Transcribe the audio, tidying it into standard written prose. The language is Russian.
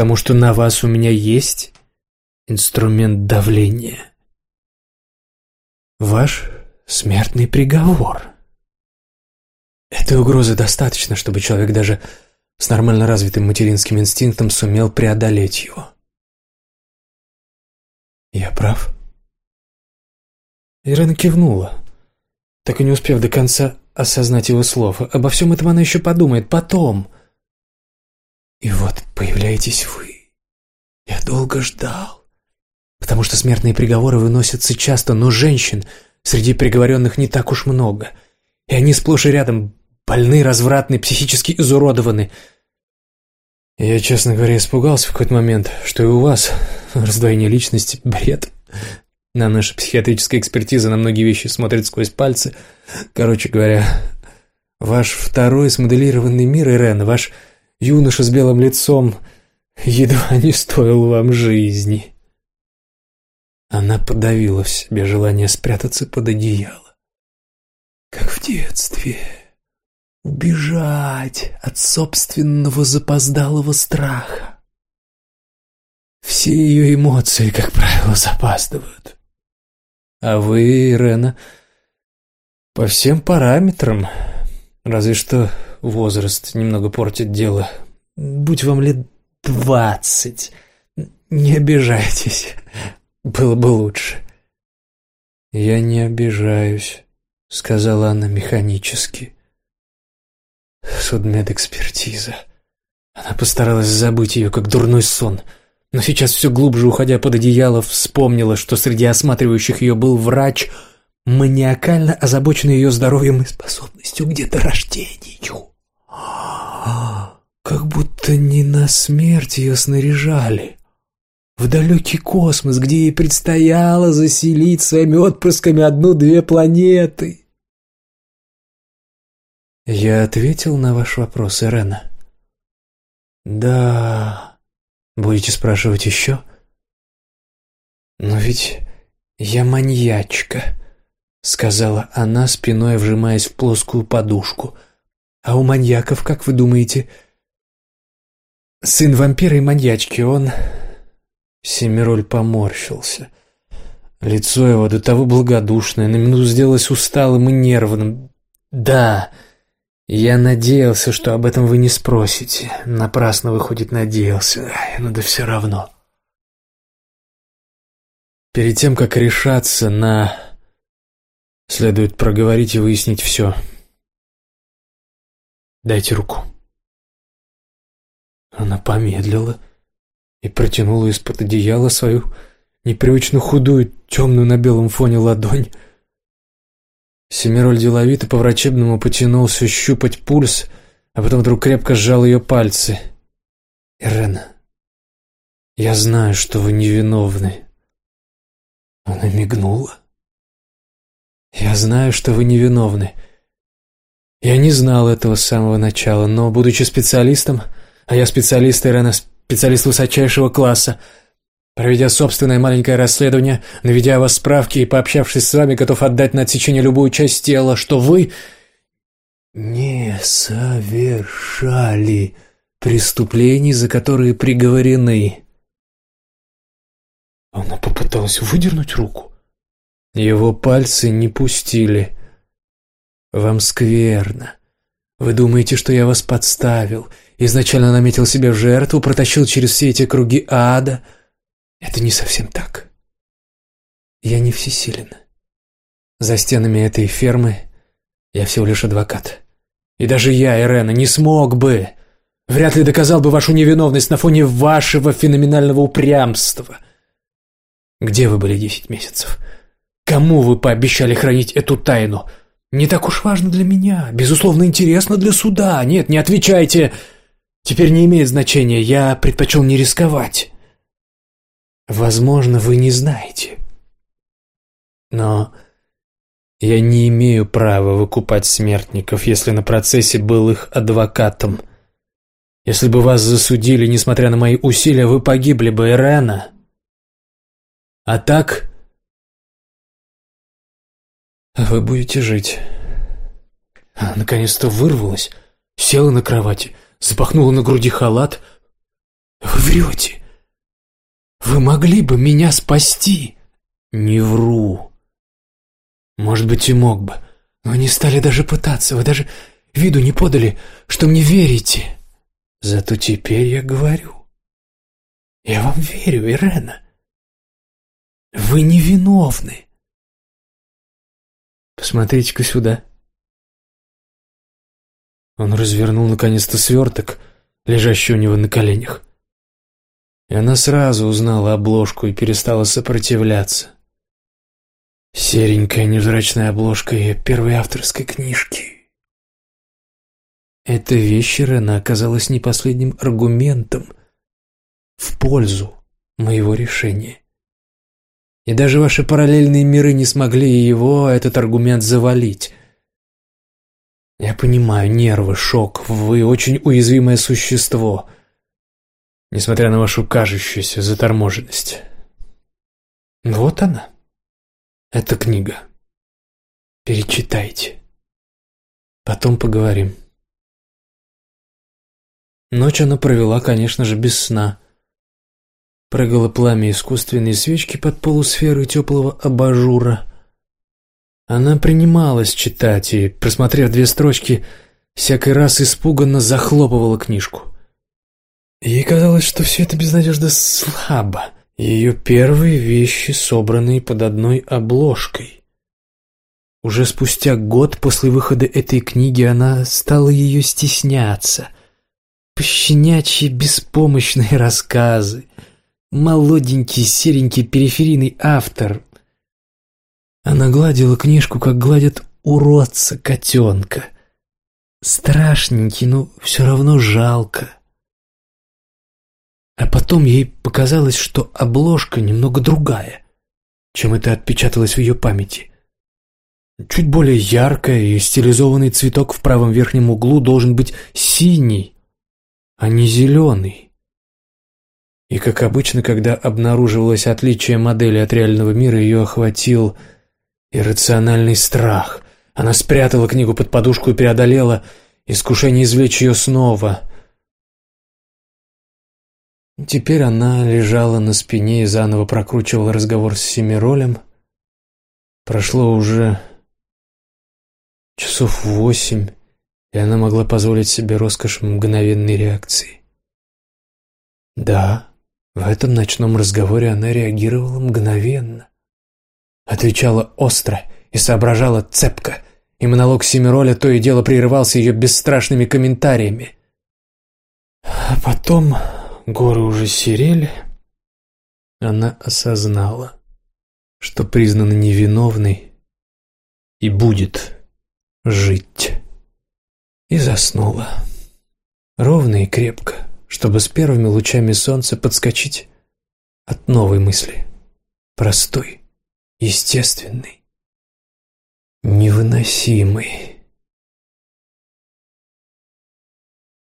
потому что на вас у меня есть инструмент давления. Ваш смертный приговор. Этой угрозы достаточно, чтобы человек даже с нормально развитым материнским инстинктом сумел преодолеть его. Я прав?» Ирена кивнула, так и не успев до конца осознать его слов. Обо всем этом она еще подумает потом. «И вот появляетесь вы. Я долго ждал, потому что смертные приговоры выносятся часто, но женщин среди приговоренных не так уж много, и они сплошь и рядом больны, развратны, психически изуродованы. Я, честно говоря, испугался в какой-то момент, что и у вас раздвоение личности — бред. На наша психиатрическая экспертиза на многие вещи смотрит сквозь пальцы. Короче говоря, ваш второй смоделированный мир, Ирена, ваш юноша с белым лицом, едва не стоил вам жизни». Она подавила в себе желание спрятаться под одеяло. Как в детстве. Убежать от собственного запоздалого страха. Все ее эмоции, как правило, запаздывают. А вы, Ирена, по всем параметрам, разве что возраст немного портит дело. Будь вам лет 20, не обижайтесь, было бы лучше. «Я не обижаюсь», — сказала она механически. Судмедэкспертиза. Она постаралась забыть ее, как дурной сон, но сейчас, все глубже уходя под одеяло, вспомнила, что среди осматривающих ее был врач, маниакально озабоченный ее здоровьем и способностью к деторождению. Как будто не на смерть ее снаряжали, в далекий космос, где ей предстояло заселить своими отпрысками 1-2 планеты. «Я ответил на ваш вопрос, Ирена?» «Да. Будете спрашивать еще?» «Но ведь я маньячка», — сказала она, спиной вжимаясь в плоскую подушку. «А у маньяков, как вы думаете, сын вампира и маньячки, он...» Семироль поморщился. Лицо его до того благодушное, на минуту сделалось усталым и нервным. «Да, я надеялся, что об этом вы не спросите. Напрасно, выходит, надеялся. Но да все равно. Перед тем, как решаться на... Следует проговорить и выяснить все. Дайте руку». Она помедлила и протянула из-под одеяла свою непривычно худую, темную на белом фоне ладонь. Семироль деловито по-врачебному потянулся щупать пульс, а потом вдруг крепко сжал ее пальцы. «Ирена, я знаю, что вы невиновны». Она мигнула. «Я знаю, что вы невиновны. Я не знал этого с самого начала, но, будучи специалистом, а я специалист, Ирена, специалист высочайшего класса, проведя собственное маленькое расследование, наведя о вас справки и пообщавшись с вами, готов отдать на отсечение любую часть тела, что вы не совершали преступлений, за которые приговорены». Она попыталась выдернуть руку. Его пальцы не пустили. «Вам скверно. Вы думаете, что я вас подставил, изначально наметил себя в жертву, протащил через все эти круги ада. Это не совсем так. Я не всесилен. За стенами этой фермы я всего лишь адвокат. И даже я, Ирена, не смог бы, вряд ли доказал бы вашу невиновность на фоне вашего феноменального упрямства. Где вы были 10 месяцев? Кому вы пообещали хранить эту тайну? Не так уж важно для меня, безусловно, интересно для суда. Нет, не отвечайте. Теперь не имеет значения, я предпочел не рисковать. Возможно, вы не знаете. Но я не имею права выкупать смертников, если на процессе был их адвокатом. Если бы вас засудили, несмотря на мои усилия, вы погибли бы, Ирена. А так... вы будете жить». Она наконец-то вырвалась, села на кровати, запахнула на груди халат. Вы врете. Вы могли бы меня спасти. Не вру. Может быть, и мог бы, но не стали даже пытаться. Вы даже виду не подали, что мне верите. Зато теперь я говорю. Я вам верю, Ирена. Вы невиновны. Посмотрите-ка сюда. Он развернул наконец-то сверток, лежащий у него на коленях. И она сразу узнала обложку и перестала сопротивляться. Серенькая невзрачная обложка ее первой авторской книжки. Эта вещь, Ирена, оказалась не последним аргументом в пользу моего решения. И даже ваши параллельные миры не смогли его, этот аргумент, завалить. Я понимаю, нервы, шок, вы очень уязвимое существо, несмотря на вашу кажущуюся заторможенность. Вот она, эта книга. Перечитайте. Потом поговорим. Ночь она провела, конечно же, без сна. Прыгало пламя искусственной свечки под полусферой теплого абажура. Она принималась читать и, просмотрев 2 строчки, всякий раз испуганно захлопывала книжку. Ей казалось, что все это безнадежно слабо. Ее первые вещи, собранные под одной обложкой. Уже спустя год после выхода этой книги она стала ее стесняться. Пощенячьи беспомощные рассказы, молоденький серенький периферийный автор. Она гладила книжку, как гладят уродца котенка. Страшненький, но все равно жалко. А потом ей показалось, что обложка немного другая, чем это отпечаталось в ее памяти. Чуть более яркая, и стилизованный цветок в правом верхнем углу должен быть синий, а не зеленый. И, как обычно, когда обнаруживалось отличие модели от реального мира, ее охватил иррациональный страх. Она спрятала книгу под подушку и преодолела искушение извлечь ее снова. Теперь она лежала на спине и заново прокручивала разговор с Семиролем. Прошло уже часов 8, и она могла позволить себе роскошь мгновенной реакции. Да, в этом ночном разговоре она реагировала мгновенно. Отвечала остро и соображала цепко, и монолог Семироля то и дело прерывался ее бесстрашными комментариями. А потом горы уже серели. Она осознала, что признана невиновной и будет жить. И заснула. Ровно и крепко, чтобы с первыми лучами солнца подскочить от новой мысли. Простой, естественной, невыносимой.